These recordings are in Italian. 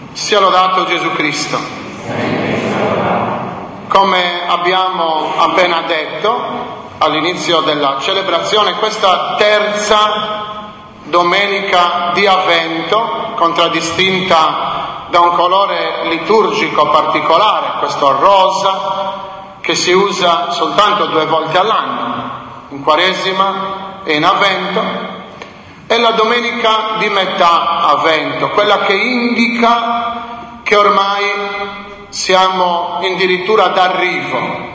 Sia lodato Gesù Cristo. Come abbiamo appena detto all'inizio della celebrazione, questa terza domenica di Avvento, contraddistinta da un colore liturgico particolare, questo rosa, che si usa soltanto 2 volte all'anno, in Quaresima e in Avvento, è la domenica di metà Avvento, quella che indica che ormai siamo addirittura d'arrivo.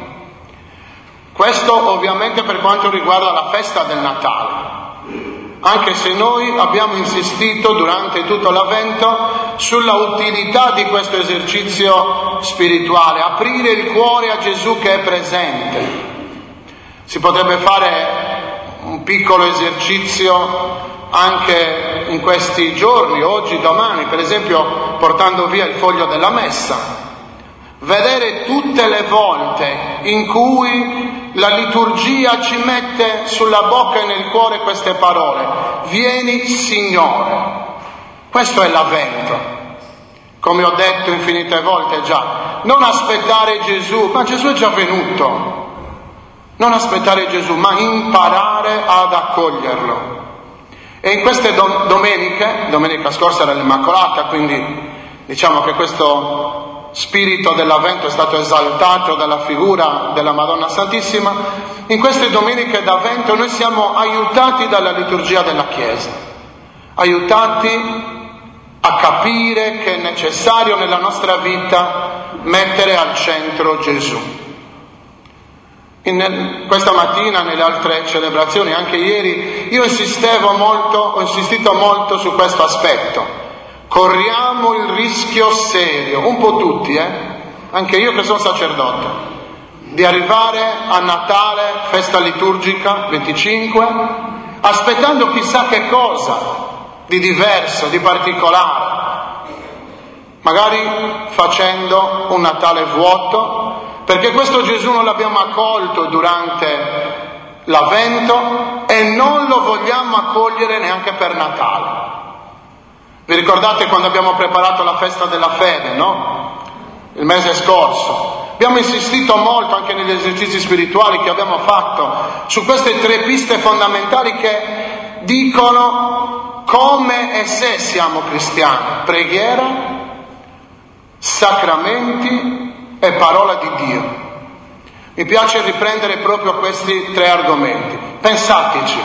Questo ovviamente per quanto riguarda la festa del Natale, anche se noi abbiamo insistito durante tutto l'Avvento sulla utilità di questo esercizio spirituale, aprire il cuore a Gesù che è presente. Si potrebbe fare un piccolo esercizio anche in questi giorni, oggi, domani, per esempio portando via il foglio della messa, vedere tutte le volte in cui la liturgia ci mette sulla bocca e nel cuore queste parole: vieni Signore. Questo è l'Avvento, come ho detto infinite volte già. Non aspettare Gesù, ma Gesù è già venuto. Non aspettare Gesù, ma imparare ad accoglierlo. E in queste domeniche, domenica scorsa era l'Immacolata, quindi diciamo che questo spirito dell'Avvento è stato esaltato dalla figura della Madonna Santissima. In queste domeniche d'Avvento noi siamo aiutati dalla liturgia della Chiesa, aiutati a capire che è necessario nella nostra vita mettere al centro Gesù. Questa mattina, nelle altre celebrazioni, anche ieri, io ho insistito molto su questo aspetto. Corriamo il rischio serio, un po' tutti, anche io che sono sacerdote, di arrivare a Natale, festa liturgica, 25, aspettando chissà che cosa di diverso, di particolare, magari facendo un Natale vuoto, perché questo Gesù non l'abbiamo accolto durante l'Avvento e non lo vogliamo accogliere neanche per Natale. Vi ricordate quando abbiamo preparato la festa della fede, no? Il mese scorso. Abbiamo insistito molto anche negli esercizi spirituali che abbiamo fatto su queste 3 piste fondamentali che dicono come e se siamo cristiani: preghiera, sacramenti e parola di Dio. Mi piace riprendere proprio questi 3 argomenti. Pensateci.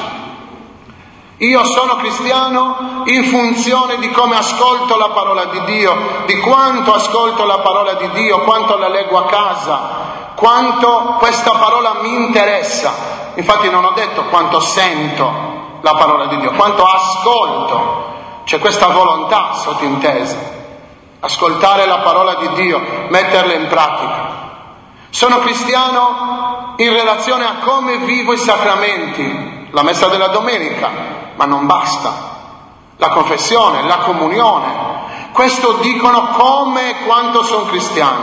Io sono cristiano in funzione di come ascolto la parola di Dio, di quanto ascolto la parola di Dio, quanto la leggo a casa, quanto questa parola mi interessa. Infatti non ho detto quanto sento la parola di Dio, quanto ascolto. C'è questa volontà sottintesa. Ascoltare la parola di Dio, metterla in pratica. Sono cristiano in relazione a come vivo i sacramenti, la messa della domenica, ma non basta. La confessione, la comunione, questo dicono come e quanto sono cristiano.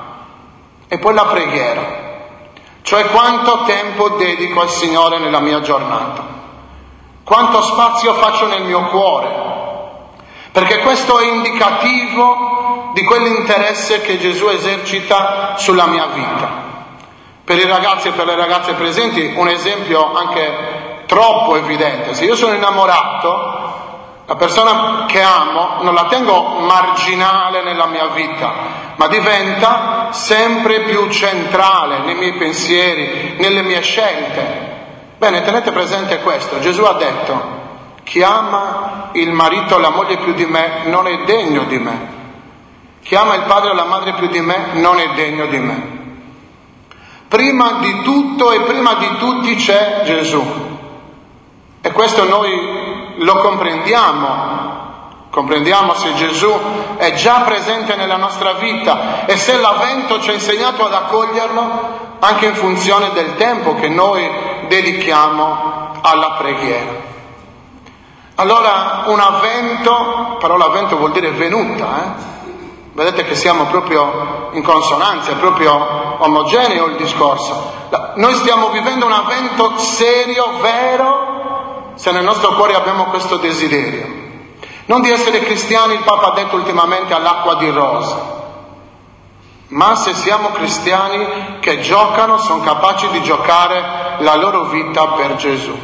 E poi la preghiera, cioè quanto tempo dedico al Signore nella mia giornata, quanto spazio faccio nel mio cuore, perché questo è indicativo di quell'interesse che Gesù esercita sulla mia vita. Per i ragazzi e per le ragazze presenti un esempio anche troppo evidente: se io sono innamorato, la persona che amo non la tengo marginale nella mia vita, ma diventa sempre più centrale nei miei pensieri, nelle mie scelte. Bene, tenete presente questo: Gesù ha detto: chi ama il marito o la moglie più di me non è degno di me. Chi ama il padre o la madre più di me non è degno di me. Prima di tutto e prima di tutti c'è Gesù. E questo noi lo comprendiamo se Gesù è già presente nella nostra vita e se l'Avvento ci ha insegnato ad accoglierlo anche in funzione del tempo che noi dedichiamo alla preghiera. Allora un Avvento, parola Avvento vuol dire venuta, Vedete che siamo proprio in consonanza, è proprio omogeneo il discorso. Noi stiamo vivendo un Avvento serio, vero, se nel nostro cuore abbiamo questo desiderio. Non di essere cristiani, il Papa ha detto ultimamente, all'acqua di rose, ma se siamo cristiani che giocano, sono capaci di giocare la loro vita per Gesù.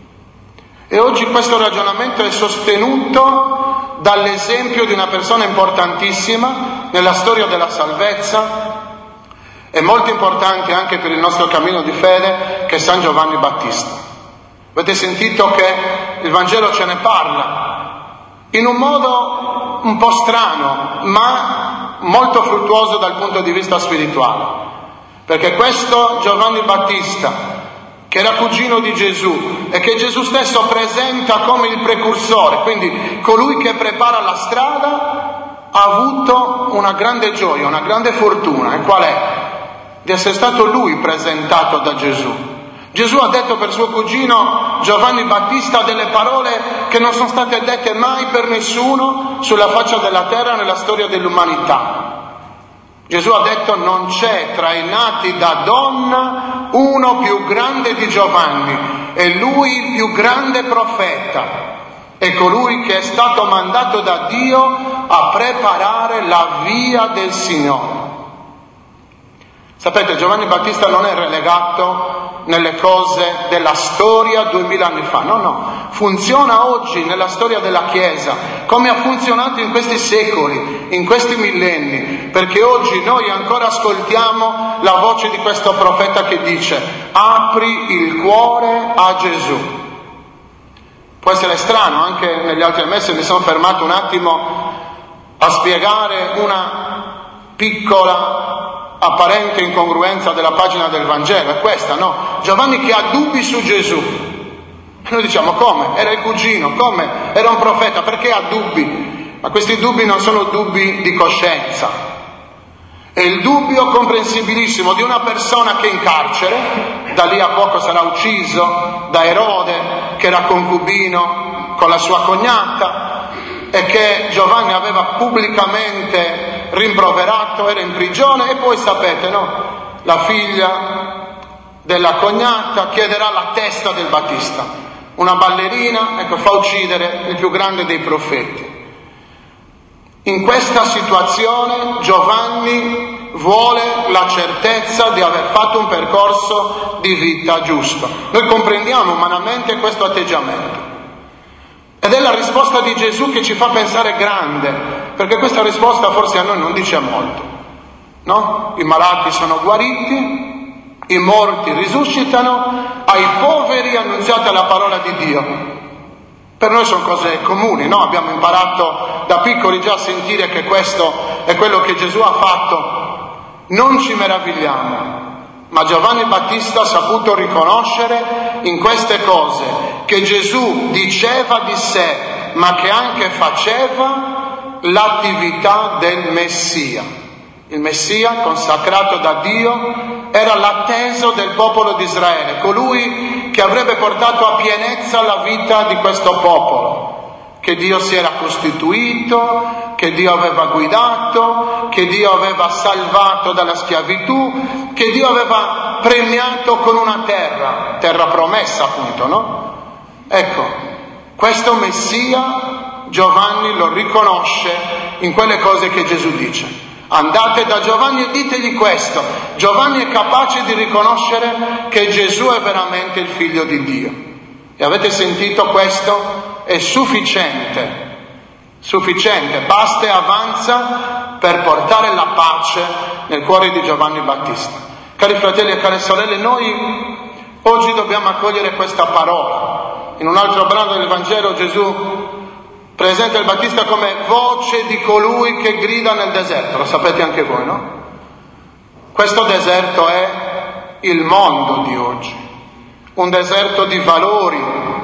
E oggi questo ragionamento è sostenuto dall'esempio di una persona importantissima nella storia della salvezza e molto importante anche per il nostro cammino di fede, che è San Giovanni Battista. Avete sentito che il Vangelo ce ne parla in un modo un po' strano, ma molto fruttuoso dal punto di vista spirituale, perché questo Giovanni Battista, che era cugino di Gesù e che Gesù stesso presenta come il precursore, quindi colui che prepara la strada, ha avuto una grande gioia, una grande fortuna. E qual è? Di essere stato lui presentato da Gesù. Gesù ha detto per suo cugino Giovanni Battista delle parole che non sono state dette mai per nessuno sulla faccia della terra nella storia dell'umanità. Gesù ha detto: non c'è tra i nati da donna uno più grande di Giovanni, è lui il più grande profeta, è colui che è stato mandato da Dio a preparare la via del Signore. Sapete, Giovanni Battista non è relegato nelle cose della storia 2000 anni fa, no, funziona oggi nella storia della Chiesa, come ha funzionato in questi secoli, in questi millenni, perché oggi noi ancora ascoltiamo la voce di questo profeta che dice: apri il cuore a Gesù. Può essere strano, anche negli altri mesi mi sono fermato un attimo a spiegare una piccola apparente incongruenza della pagina del Vangelo, è questa, no? Giovanni che ha dubbi su Gesù. E noi diciamo: come? Era il cugino, come? Era un profeta, perché ha dubbi? Ma questi dubbi non sono dubbi di coscienza. È il dubbio comprensibilissimo di una persona che è in carcere, da lì a poco sarà ucciso da Erode, che era concubino con la sua cognata e che Giovanni aveva pubblicamente rimproverato, era in prigione. E poi sapete, no? La figlia della cognata chiederà la testa del Battista, una ballerina, ecco, fa uccidere il più grande dei profeti. In questa situazione Giovanni vuole la certezza di aver fatto un percorso di vita giusto. Noi comprendiamo umanamente questo atteggiamento. Ed è la risposta di Gesù che ci fa pensare grande, perché questa risposta forse a noi non dice molto, no? I malati sono guariti, i morti risuscitano, ai poveri annunziate la parola di Dio. Per noi sono cose comuni, no? Abbiamo imparato da piccoli già a sentire che questo è quello che Gesù ha fatto. Non ci meravigliamo, ma Giovanni Battista ha saputo riconoscere in queste cose che Gesù diceva di sé, ma che anche faceva l'attività del Messia. Il Messia, consacrato da Dio, era l'atteso del popolo di Israele, colui che avrebbe portato a pienezza la vita di questo popolo, che Dio si era costituito, che Dio aveva guidato, che Dio aveva salvato dalla schiavitù, che Dio aveva premiato con una terra promessa appunto, no? Ecco, questo Messia Giovanni lo riconosce in quelle cose che Gesù dice. Andate da Giovanni e ditegli questo. Giovanni è capace di riconoscere che Gesù è veramente il figlio di Dio. E avete sentito questo? È sufficiente, basta e avanza per portare la pace nel cuore di Giovanni Battista. Cari fratelli e care sorelle, noi oggi dobbiamo accogliere questa parola. In un altro brano del Vangelo Gesù presenta il Battista come voce di colui che grida nel deserto. Lo sapete anche voi, no? Questo deserto è il mondo di oggi, un deserto di valori,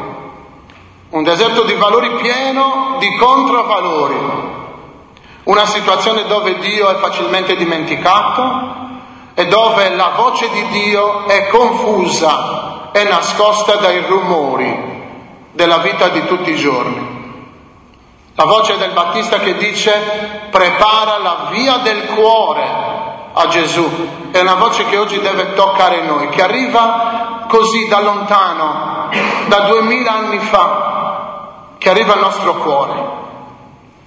pieno di controvalori, una situazione dove Dio è facilmente dimenticato e dove la voce di Dio è confusa e nascosta dai rumori della vita di tutti i giorni. La voce del Battista che dice: prepara la via del cuore a Gesù, è una voce che oggi deve toccare noi, che arriva così da lontano, da 2000 anni fa, che arriva al nostro cuore.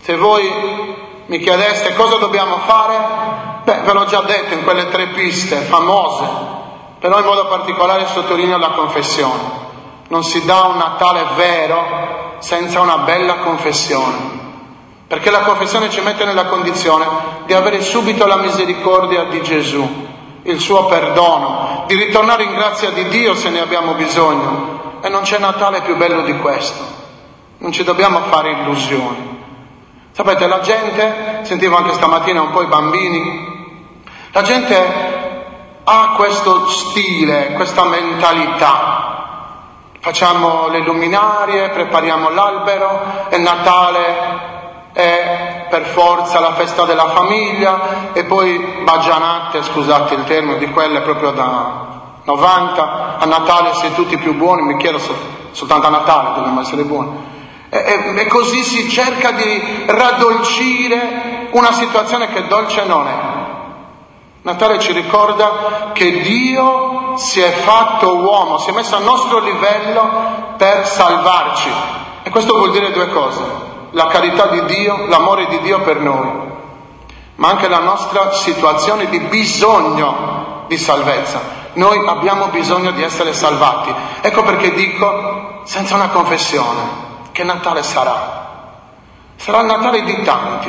Se voi mi chiedeste cosa dobbiamo fare, ve l'ho già detto in quelle 3 piste famose, però in modo particolare sottolineo la confessione. Non si dà un Natale vero senza una bella confessione, perché la confessione ci mette nella condizione di avere subito la misericordia di Gesù, il suo perdono, di ritornare in grazia di Dio se ne abbiamo bisogno. E non c'è Natale più bello di questo. Non ci dobbiamo fare illusioni. Sapete, la gente, sentivo anche stamattina un po' i bambini, la gente ha questo stile, questa mentalità. Facciamo le luminarie, prepariamo l'albero, è Natale, è per forza la festa della famiglia, e poi baggianate, scusate il termine, di quelle proprio da 90, a Natale sei tutti più buoni, mi chiedo soltanto a Natale dobbiamo essere buoni. E così si cerca di raddolcire una situazione che dolce non è. Natale ci ricorda che Dio si è fatto uomo, si è messo al nostro livello per salvarci. E questo vuol dire 2 cose: la carità di Dio, l'amore di Dio per noi, ma anche la nostra situazione di bisogno di salvezza. Noi abbiamo bisogno di essere salvati. Ecco perché dico, senza una confessione, che Natale sarà? Sarà il Natale di tanti,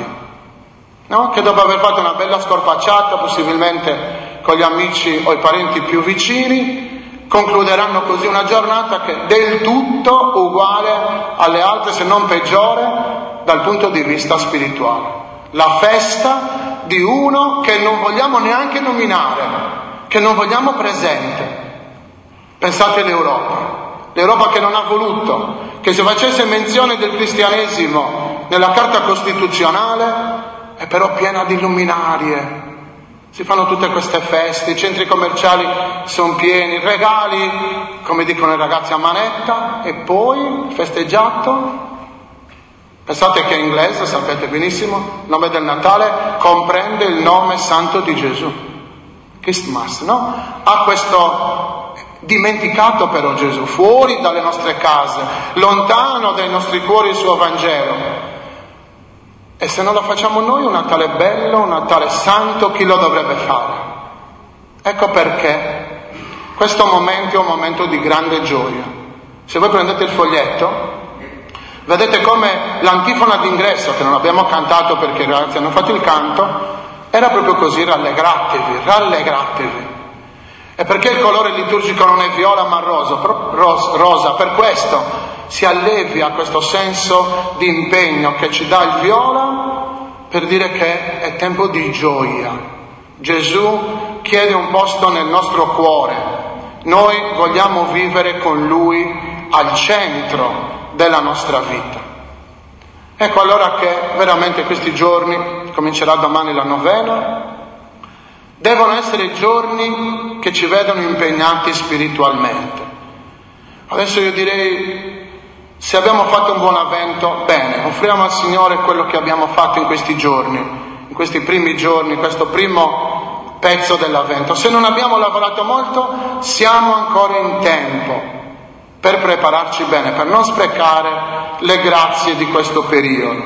no? Che dopo aver fatto una bella scorpacciata, possibilmente con gli amici o i parenti più vicini, concluderanno così una giornata che è del tutto uguale alle altre, se non peggiore, dal punto di vista spirituale. La festa di uno che non vogliamo neanche nominare, che non vogliamo presente. Pensate l'Europa che non ha voluto che si facesse menzione del cristianesimo nella Carta Costituzionale, è però piena di luminarie. Si fanno tutte queste feste, i centri commerciali sono pieni, regali, come dicono i ragazzi, a manetta, e poi il festeggiato. Pensate che in inglese, sapete benissimo, il nome del Natale comprende il nome santo di Gesù. Christmas, no? Ha questo dimenticato però Gesù, fuori dalle nostre case, lontano dai nostri cuori il suo Vangelo. E se non lo facciamo noi un Natale bello, un Natale santo, chi lo dovrebbe fare? Ecco perché questo momento è un momento di grande gioia. Se voi prendete il foglietto, vedete come l'antifona d'ingresso, che non abbiamo cantato perché i ragazzi hanno fatto il canto, era proprio così: rallegratevi, rallegratevi. E perché il colore liturgico non è viola ma rosa? Per questo si allevia questo senso di impegno che ci dà il viola, per dire che è tempo di gioia. Gesù chiede un posto nel nostro cuore. Noi vogliamo vivere con Lui al centro della nostra vita. Ecco allora che veramente questi giorni, comincerà domani la novena, devono essere giorni che ci vedono impegnati spiritualmente. Adesso io direi, se abbiamo fatto un buon avvento, bene, offriamo al Signore quello che abbiamo fatto in questi giorni, in questi primi giorni, questo primo pezzo dell'avvento. Se non abbiamo lavorato molto, siamo ancora in tempo per prepararci bene, per non sprecare le grazie di questo periodo.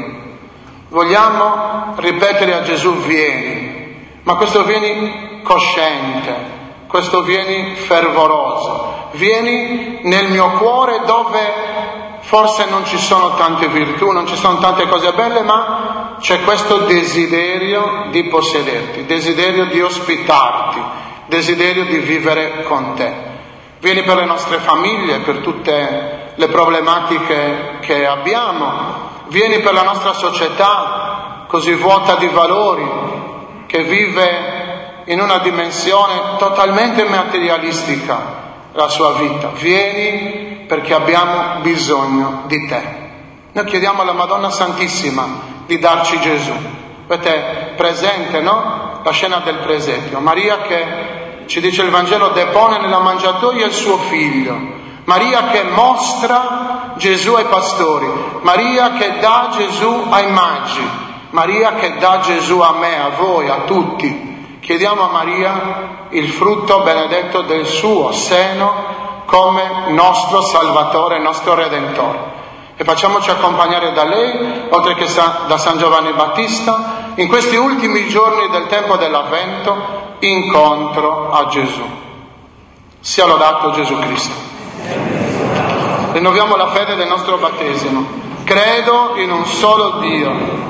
Vogliamo ripetere a Gesù: vieni. Ma questo vieni cosciente, questo vieni fervoroso, vieni nel mio cuore dove forse non ci sono tante virtù, non ci sono tante cose belle, ma c'è questo desiderio di possederti, desiderio di ospitarti, desiderio di vivere con te. Vieni per le nostre famiglie, per tutte le problematiche che abbiamo, vieni per la nostra società così vuota di valori, che vive in una dimensione totalmente materialistica la sua vita. Vieni perché abbiamo bisogno di te. Noi chiediamo alla Madonna Santissima di darci Gesù. Avete presente, no? La scena del presepio. Maria che, ci dice il Vangelo, depone nella mangiatoia il suo figlio. Maria che mostra Gesù ai pastori. Maria che dà Gesù ai magi. Maria che dà Gesù a me, a voi, a tutti. Chiediamo a Maria il frutto benedetto del suo seno come nostro Salvatore, nostro Redentore. e facciamoci accompagnare da lei, oltre che da San Giovanni Battista, in questi ultimi giorni del tempo dell'Avvento, incontro a Gesù. Sia lodato Gesù Cristo. Rinnoviamo la fede del nostro battesimo. Credo in un solo Dio,